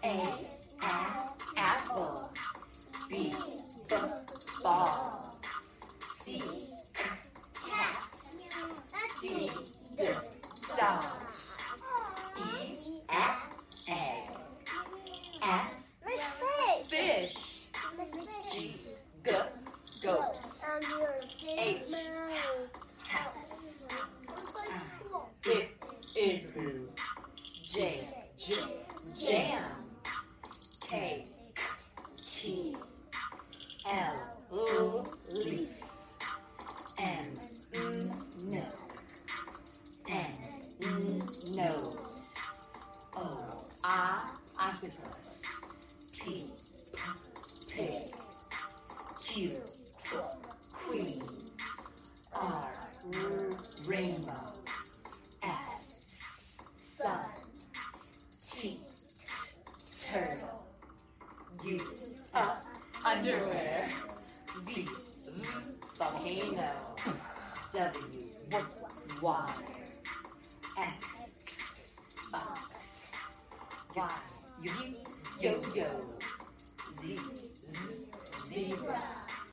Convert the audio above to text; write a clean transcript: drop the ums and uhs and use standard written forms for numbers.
apple. B, ball. C, cat. D, dog. E, egg. F, fish. G, goat. H, house. I, igloo. J, jam. K, key. L, leaf. N, milk. N, nose. O, octopus. P, pig. Q, queen. R, rainbow. S, sun. T, turtle. U, underwear. V, volcano. W, water. X, fox. Y, yo-yo. Z, zebra.